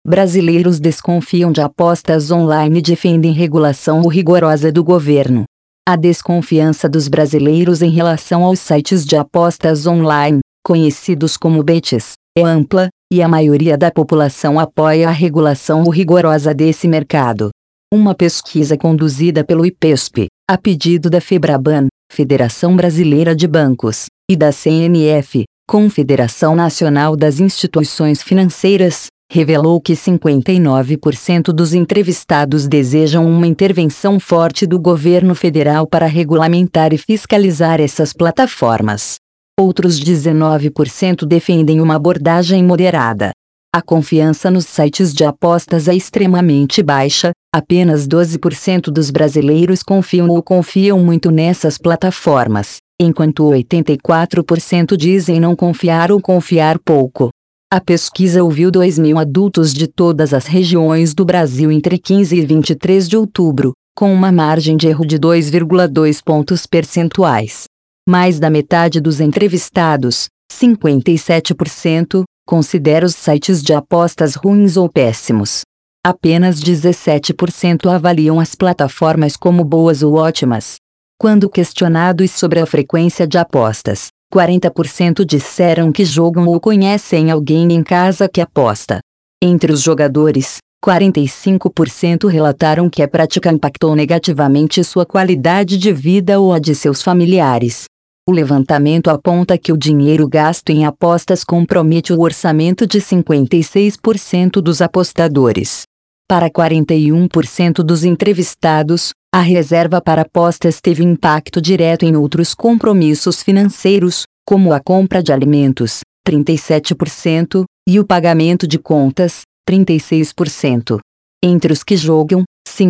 Brasileiros desconfiam de apostas online e defendem regulação rigorosa do governo. A desconfiança dos brasileiros em relação aos sites de apostas online, conhecidos como bets, é ampla, e a maioria da população apoia a regulação rigorosa desse mercado. Uma pesquisa conduzida pelo IPESP, a pedido da FEBRABAN, Federação Brasileira de Bancos, e da CNF, Confederação Nacional das Instituições Financeiras, revelou que 59% dos entrevistados desejam uma intervenção forte do governo federal para regulamentar e fiscalizar essas plataformas. Outros 19% defendem uma abordagem moderada. A confiança nos sites de apostas é extremamente baixa, apenas 12% dos brasileiros confiam ou confiam muito nessas plataformas, enquanto 84% dizem não confiar ou confiar pouco. A pesquisa ouviu 2.000 adultos de todas as regiões do Brasil entre 15 e 23 de outubro, com uma margem de erro de 2,2 pontos percentuais. Mais da metade dos entrevistados, 57%, considera os sites de apostas ruins ou péssimos. Apenas 17% avaliam as plataformas como boas ou ótimas. Quando questionados sobre a frequência de apostas, 40% disseram que jogam ou conhecem alguém em casa que aposta. Entre os jogadores, 45% relataram que a prática impactou negativamente sua qualidade de vida ou a de seus familiares. O levantamento aponta que o dinheiro gasto em apostas compromete o orçamento de 56% dos apostadores. Para 41% dos entrevistados, a reserva para apostas teve impacto direto em outros compromissos financeiros, como a compra de alimentos, 37%, e o pagamento de contas, 36%. Entre os que jogam,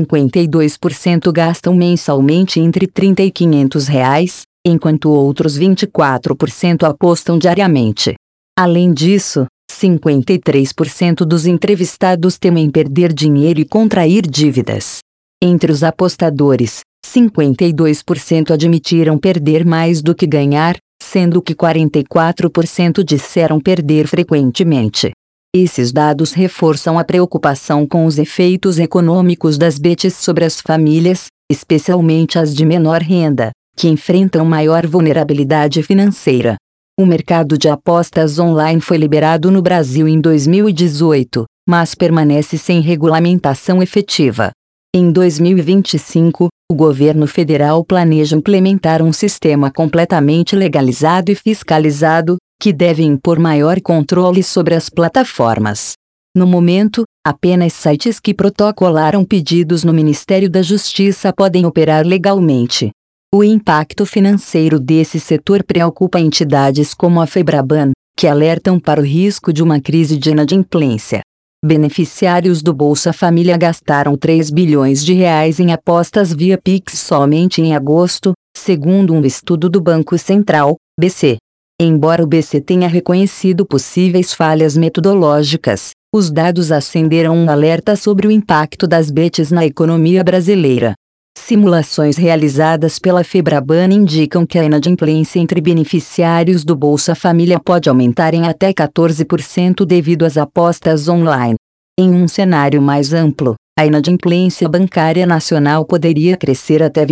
52% gastam mensalmente entre R$ 30 e R$ 500, enquanto outros 24% apostam diariamente. Além disso, 53% dos entrevistados temem perder dinheiro e contrair dívidas. Entre os apostadores, 52% admitiram perder mais do que ganhar, sendo que 44% disseram perder frequentemente. Esses dados reforçam a preocupação com os efeitos econômicos das bets sobre as famílias, especialmente as de menor renda, que enfrentam maior vulnerabilidade financeira. O mercado de apostas online foi liberado no Brasil em 2018, mas permanece sem regulamentação efetiva. Em 2025, o governo federal planeja implementar um sistema completamente legalizado e fiscalizado, que deve impor maior controle sobre as plataformas. No momento, apenas sites que protocolaram pedidos no Ministério da Justiça podem operar legalmente. O impacto financeiro desse setor preocupa entidades como a FEBRABAN, que alertam para o risco de uma crise de inadimplência. Beneficiários do Bolsa Família gastaram R$ 3 bilhões em apostas via Pix somente em agosto, segundo um estudo do Banco Central, BC. Embora o BC tenha reconhecido possíveis falhas metodológicas, os dados acenderam um alerta sobre o impacto das bets na economia brasileira. Simulações realizadas pela FEBRABAN indicam que a inadimplência entre beneficiários do Bolsa Família pode aumentar em até 14% devido às apostas online. Em um cenário mais amplo, a inadimplência bancária nacional poderia crescer até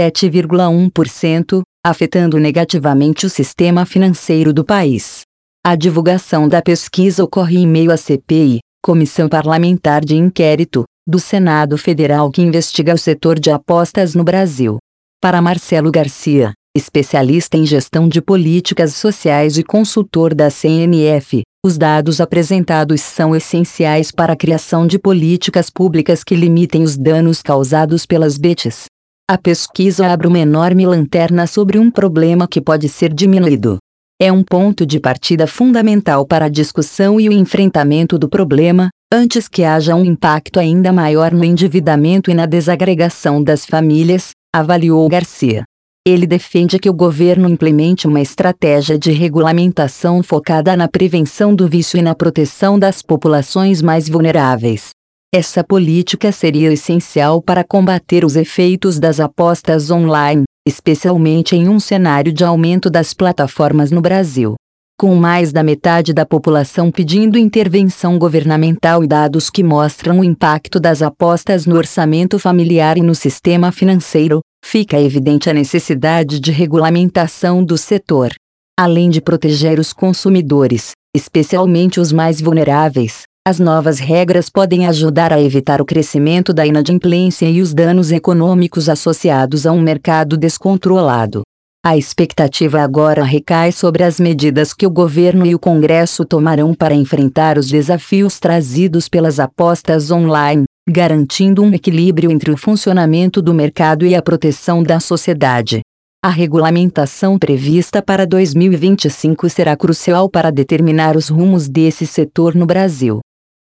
27,1%, afetando negativamente o sistema financeiro do país. A divulgação da pesquisa ocorre em meio à CPI, Comissão Parlamentar de Inquérito, do Senado Federal que investiga o setor de apostas no Brasil. Para Marcelo Garcia, especialista em gestão de políticas sociais e consultor da CNF, os dados apresentados são essenciais para a criação de políticas públicas que limitem os danos causados pelas bets. A pesquisa abre uma enorme lanterna sobre um problema que pode ser diminuído. É um ponto de partida fundamental para a discussão e o enfrentamento do problema, antes que haja um impacto ainda maior no endividamento e na desagregação das famílias, avaliou Garcia. Ele defende que o governo implemente uma estratégia de regulamentação focada na prevenção do vício e na proteção das populações mais vulneráveis. Essa política seria essencial para combater os efeitos das apostas online, especialmente em um cenário de aumento das plataformas no Brasil. Com mais da metade da população pedindo intervenção governamental e dados que mostram o impacto das apostas no orçamento familiar e no sistema financeiro, fica evidente a necessidade de regulamentação do setor. Além de proteger os consumidores, especialmente os mais vulneráveis, as novas regras podem ajudar a evitar o crescimento da inadimplência e os danos econômicos associados a um mercado descontrolado. A expectativa agora recai sobre as medidas que o governo e o Congresso tomarão para enfrentar os desafios trazidos pelas apostas online, garantindo um equilíbrio entre o funcionamento do mercado e a proteção da sociedade. A regulamentação prevista para 2025 será crucial para determinar os rumos desse setor no Brasil.